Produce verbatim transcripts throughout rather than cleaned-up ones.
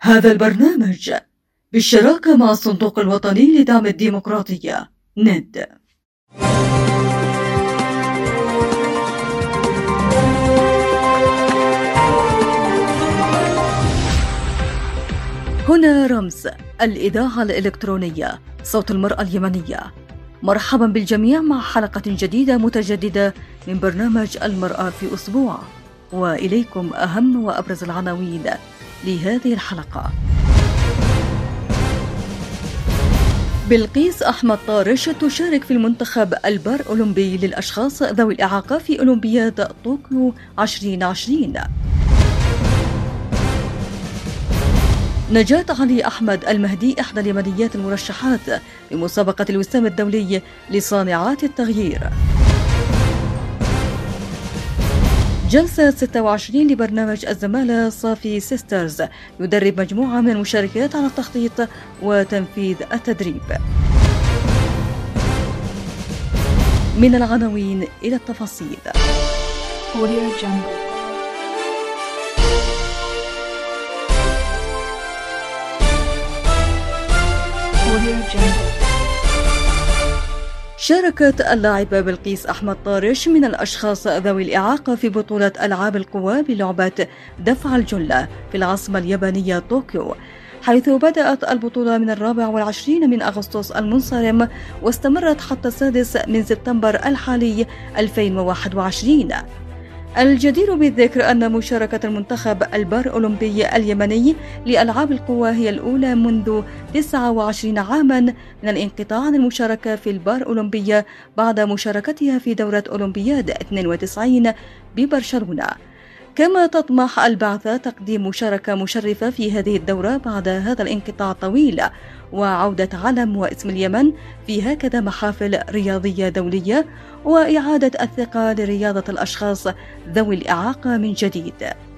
هذا البرنامج بالشراكة مع الصندوق الوطني لدعم الديمقراطية ند. هنا رمز الإذاعة الإلكترونية صوت المرأة اليمنية. مرحبا بالجميع مع حلقة جديدة متجددة من برنامج المرأة في أسبوع، وإليكم أهم وأبرز العناوين لهذه الحلقة. بلقيس أحمد طارش تشارك في المنتخب البارأولمبي للأشخاص ذوي الإعاقة في أولمبياد طوكيو عشرين عشرين. نجاة علي أحمد المهدي إحدى اليمنيات المرشحات لمسابقة الوسام الدولي لصانعات التغيير. جلسة ستة وعشرين لبرنامج الزمالة صافي سيسترز يدرب مجموعة من المشاركات على التخطيط وتنفيذ التدريب. من العناوين إلى التفاصيل. شاركت اللاعبة بلقيس أحمد طارش من الأشخاص ذوي الإعاقة في بطولة ألعاب القوى بلعبة دفع الجلة في العاصمة اليابانية طوكيو، حيث بدأت البطولة من الرابع والعشرين من أغسطس المنصرم واستمرت حتى السادس من سبتمبر الحالي ألفين وواحد وعشرين. الجدير بالذكر أن مشاركة المنتخب البارأولمبي اليمني لألعاب القوى هي الأولى منذ تسعة وعشرين عاما من الانقطاع عن المشاركة في البارأولمبية بعد مشاركتها في دورة أولمبياد اثنين وتسعين ببرشلونة. كما تطمح البعثة تقديم مشاركة مشرفة في هذه الدورة بعد هذا الانقطاع الطويل، وعودة علم واسم اليمن في هكذا محافل رياضية دولية، وإعادة الثقة لرياضة الأشخاص ذوي الإعاقة من جديد.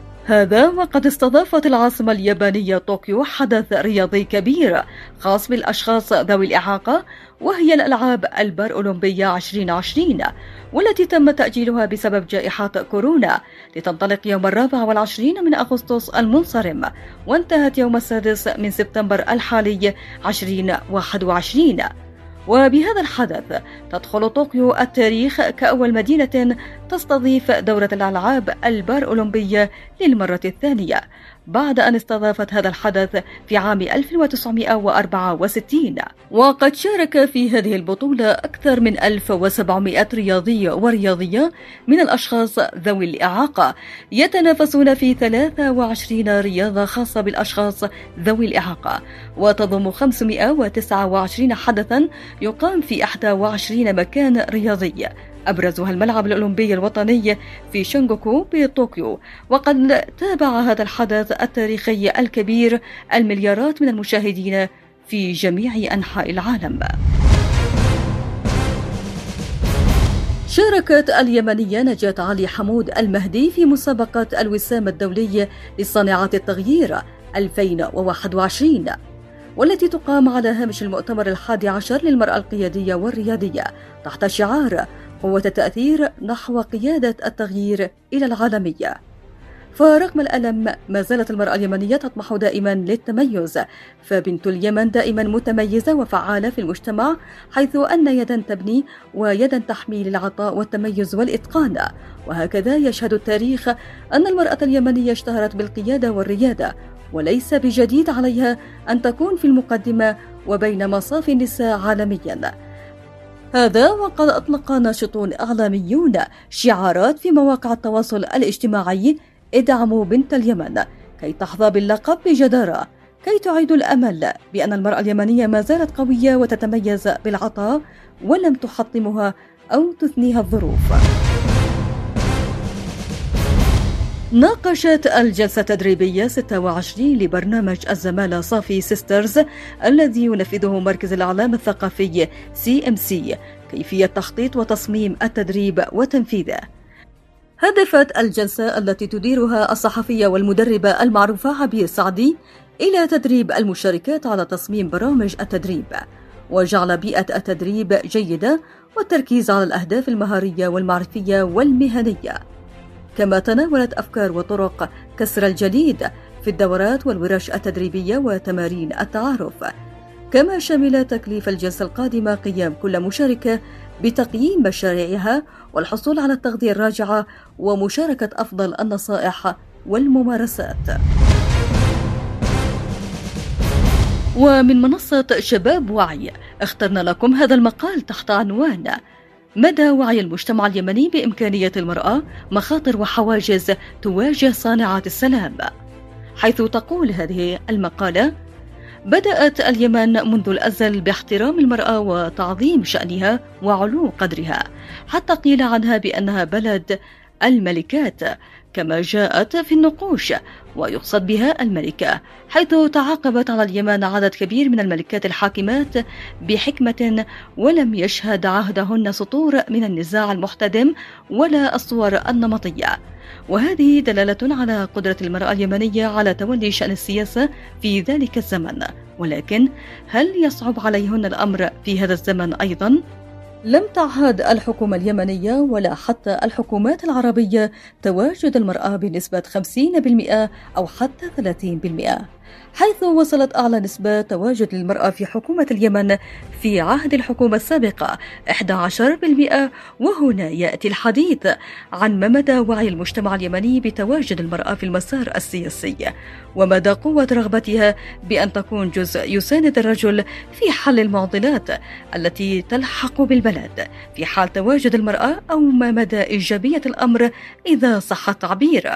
هذا وقد استضافت العاصمة اليابانية طوكيو حدث رياضي كبير خاص بالأشخاص ذوي الإعاقة، وهي الألعاب البارأولمبية عشرين عشرين، والتي تم تأجيلها بسبب جائحة كورونا لتنطلق يوم الرابع والعشرين من أغسطس المنصرم، وانتهت يوم السادس من سبتمبر الحالي ألفين وواحد وعشرين. وبهذا الحدث تدخل طوكيو التاريخ كأول مدينة تستضيف دورة الألعاب البارأولمبية للمرة الثانية بعد أن استضافت هذا الحدث في عام ألف وتسعمائة وأربعة وستين. وقد شارك في هذه البطولة أكثر من ألف وسبعمائة رياضي ورياضية من الأشخاص ذوي الإعاقة يتنافسون في ثلاثة وعشرين رياضة خاصة بالأشخاص ذوي الإعاقة، وتضم خمسمائة وتسعة وعشرين حدثا يقام في إحدى وعشرين مكان رياضي، أبرزها الملعب الأولمبي الوطني في شينجوكو بطوكيو. وقد تابع هذا الحدث التاريخي الكبير المليارات من المشاهدين في جميع أنحاء العالم. شاركت اليمنية نجاة علي حمود المهدي في مسابقة الوسام الدولي لصانعات التغيير ألفين وواحد وعشرين، والتي تقام على هامش المؤتمر الحادي عشر للمرأة القيادية والريادية تحت شعار قوة التأثير نحو قيادة التغيير إلى العالمية. فرغم الألم ما زالت المرأة اليمنية تطمح دائما للتميز، فبنت اليمن دائما متميزة وفعالة في المجتمع، حيث أن يدا تبني ويدا تحمي للعطاء والتميز والإتقان. وهكذا يشهد التاريخ أن المرأة اليمنية اشتهرت بالقيادة والريادة، وليس بجديد عليها أن تكون في المقدمة وبين مصاف النساء عالميا. هذا وقد أطلق ناشطون إعلاميون شعارات في مواقع التواصل الاجتماعي: ادعموا بنت اليمن كي تحظى باللقب بجدارة، كي تعيد الأمل بأن المرأة اليمنية ما زالت قوية وتتميز بالعطاء ولم تحطمها أو تثنيها الظروف. ناقشت الجلسة التدريبية ستة وعشرين لبرنامج الزمالة صافي سيسترز الذي ينفذه مركز الإعلام الثقافي سي إم سي كيفية تخطيط وتصميم التدريب وتنفيذه. هدفت الجلسة التي تديرها الصحفية والمدربة المعروفة عبير سعدي إلى تدريب المشاركات على تصميم برامج التدريب، وجعل بيئة التدريب جيدة، والتركيز على الأهداف المهارية والمعرفية والمهنية. كما تناولت أفكار وطرق كسر الجليد في في الدورات والورش التدريبية وتمارين التعارف. كما شمل تكليف الجلسة القادمة قيام كل مشاركة بتقييم مشاريعها والحصول على التغذية الراجعة ومشاركة أفضل النصائح والممارسات. ومن منصة شباب وعي اخترنا لكم هذا المقال تحت عنوان مدى وعي المجتمع اليمني بإمكانية المرأة، مخاطر وحواجز تواجه صانعات السلام. حيث تقول هذه المقالة: بدأت اليمن منذ الأزل باحترام المرأة وتعظيم شأنها وعلو قدرها، حتى قيل عنها بأنها بلد الملكات كما جاءت في النقوش، ويقصد بها الملكة، حيث تعاقبت على اليمن عدد كبير من الملكات الحاكمات بحكمة، ولم يشهد عهدهن سطور من النزاع المحتدم ولا الصور النمطية. وهذه دلالة على قدرة المرأة اليمنية على تولي شأن السياسة في ذلك الزمن. ولكن هل يصعب عليهن الأمر في هذا الزمن أيضا؟ لم تعهد الحكومة اليمنية ولا حتى الحكومات العربية تواجد المرأة بنسبة خمسين بالمئة أو حتى ثلاثين بالمئة، حيث وصلت أعلى نسبة تواجد للمرأة في حكومة اليمن في عهد الحكومة السابقة إحدى عشر بالمئة. وهنا يأتي الحديث عن ما مدى وعي المجتمع اليمني بتواجد المرأة في المسار السياسي، ومدى قوة رغبتها بأن تكون جزء يساند الرجل في حل المعضلات التي تلحق بالبلد في حال تواجد المرأة، أو ما مدى إيجابية الأمر إذا صح التعبير.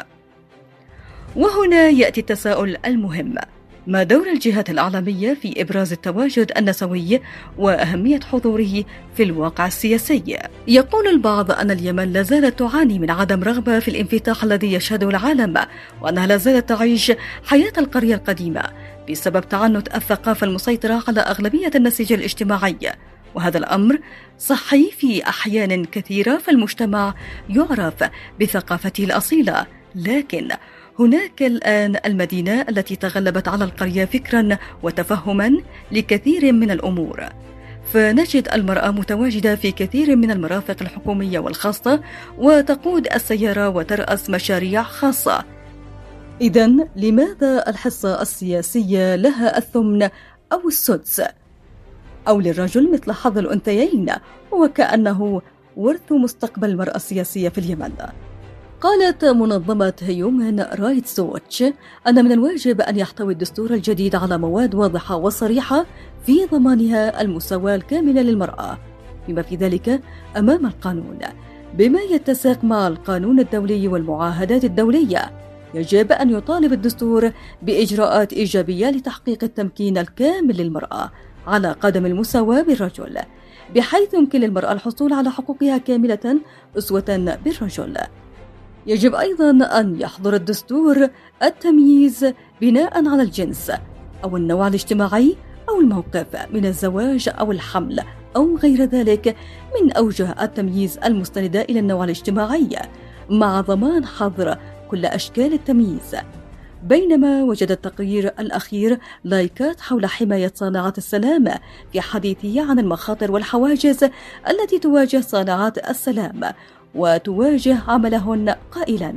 وهنا يأتي التساؤل المهم: ما دور الجهات الإعلامية في إبراز التواجد النسوي وأهمية حضوره في الواقع السياسي؟ يقول البعض أن اليمن لا زالت تعاني من عدم رغبة في الانفتاح الذي يشهده العالم، وأنها لا زالت تعيش حياة القرية القديمة بسبب تعنت الثقافة المسيطرة على أغلبية النسيج الاجتماعي. وهذا الأمر صحي في أحيان كثيرة، فالمجتمع يعرف بثقافته الأصيلة، لكن هناك الآن المدينة التي تغلبت على القرية فكرا وتفهما لكثير من الأمور، فنجد المرأة متواجدة في كثير من المرافق الحكومية والخاصة، وتقود السيارة وترأس مشاريع خاصة. إذن لماذا الحصة السياسية لها الثمن أو السدس، أو للرجل مثل حظ الأنثيين، وكأنه ورث مستقبل المرأة السياسية في اليمن؟ قالت منظمة هيومن رايتس ووتش أن من الواجب أن يحتوي الدستور الجديد على مواد واضحة وصريحة في ضمانها المساواة الكاملة للمرأة بما في ذلك أمام القانون، بما يتسق مع القانون الدولي والمعاهدات الدولية. يجب أن يطالب الدستور بإجراءات إيجابية لتحقيق التمكين الكامل للمرأة على قدم المساواة بالرجل، بحيث يمكن للمرأة الحصول على حقوقها كاملة أسوة بالرجل. يجب أيضا أن يحظر الدستور التمييز بناء على الجنس أو النوع الاجتماعي أو الموقف من الزواج أو الحمل أو غير ذلك من أوجه التمييز المستندة إلى النوع الاجتماعي، مع ضمان حظر كل أشكال التمييز. بينما وجد التقرير الأخير لايكات حول حماية صانعات السلام في حديثه عن المخاطر والحواجز التي تواجه صانعات السلام وتواجه عملهن، قائلا: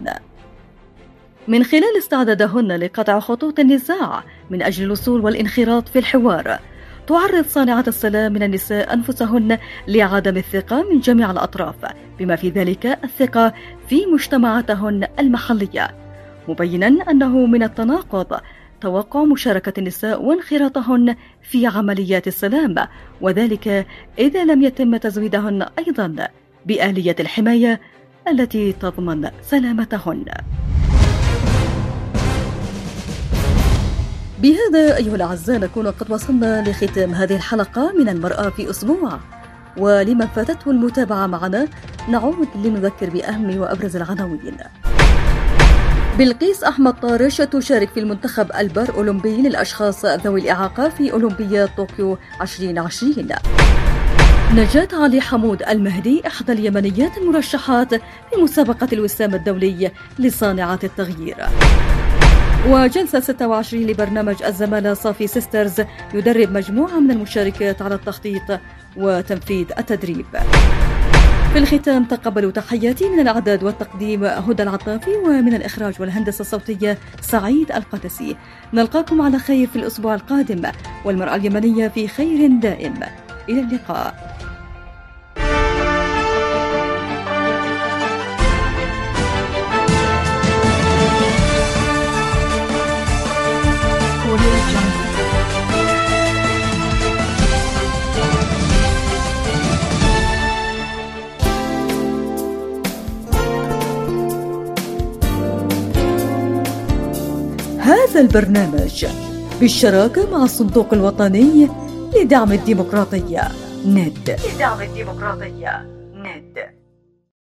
من خلال استعدادهن لقطع خطوط النزاع من أجل الوصول والانخراط في الحوار، تعرض صانعات السلام من النساء أنفسهن لعدم الثقة من جميع الأطراف بما في ذلك الثقة في مجتمعاتهن المحلية، مبينا أنه من التناقض توقع مشاركة النساء وانخراطهن في عمليات السلام، وذلك إذا لم يتم تزويدهن أيضا بآلية الحماية التي تضمن سلامتهن. بهذا أيها الأعزاء نكون قد وصلنا لختام هذه الحلقة من المرأة في أسبوع، ولمن فاتته المتابعة معنا نعود لنذكر بأهم وأبرز العناوين. بلقيس أحمد طارش تشارك في المنتخب البارأولمبي للأشخاص ذوي الإعاقة في أولمبياد طوكيو عشرين عشرين. نجاة علي حمود المهدي إحدى اليمنيات المرشحات في مسابقة الوسام الدولي لصانعات التغيير. وجلسة ستة وعشرين لبرنامج الزمالة صافي سيسترز يدرب مجموعة من المشاركات على التخطيط وتنفيذ التدريب. في الختام تقبلوا تحياتي من الإعداد والتقديم هدى العطافي، ومن الإخراج والهندسة الصوتية سعيد القدسي. نلقاكم على خير في الأسبوع القادم، والمرأة اليمنية في خير دائم. إلى اللقاء. هذا البرنامج بالشراكة مع الصندوق الوطني لدعم الديمقراطية ند. لدعم الديمقراطية